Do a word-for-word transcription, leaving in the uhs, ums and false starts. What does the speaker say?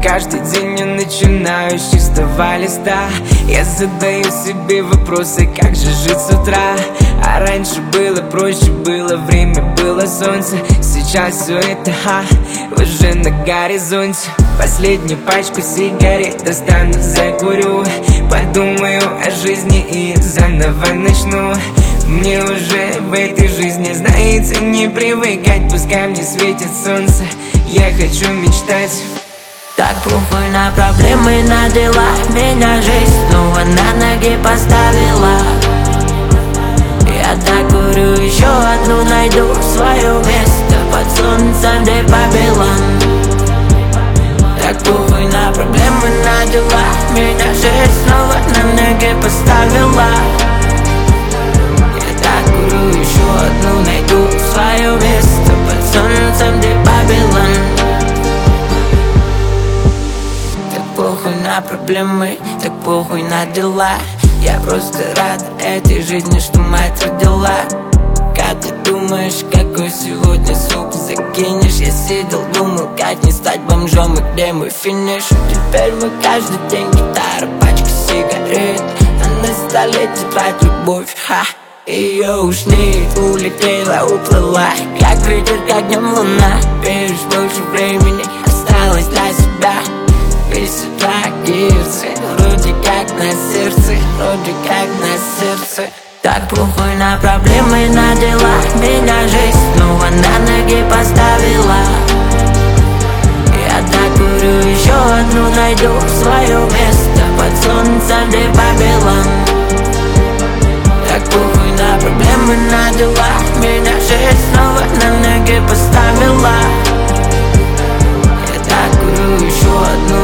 Каждый день я начинаю с чистого листа. Я задаю себе вопросы, как же жить с утра. А раньше было проще, было время, было солнце. Сейчас все это, ха, уже на горизонте. Последнюю пачку сигарет достану, закурю. Подумаю о жизни и заново начну. Мне уже в этой жизни, знаете, не привыкать. Пускай мне светит солнце, я хочу мечтать. Так похуй на проблемы, на дела. Меня жизнь снова на ноги поставила. Я докурю еще одну, найду свое место под солнцем, где Вавилон. Так похуй на проблемы, на дела. Меня жизнь снова на ноги поставила. Я докурю еще одну, найду свое место под солнцем, где Вавилон. Похуй на проблемы, так похуй на дела. Я просто рад этой жизни, что мать родила. Как ты думаешь, какой сегодня суп закинешь? Я сидел, думал, как не стать бомжом и где мой финиш. Теперь мы каждый день гитара, пачка сигарет, а на столе тетрадь любовь, ха. Ее уж не улетела, уплыла, как ветер, как днем луна. Веришь, больше времени осталось для себя. Весь гирцы, вроде как на сердце, вроде как на сердце. Так похуй на проблемы, на дела. Меня жизнь снова на ноги поставила. Я докурю еще одну, найду свое место под солнцем, где Вавилон. Так похуй на проблемы, на дела. Меня жизнь снова на ноги поставила. Я докурю еще одну,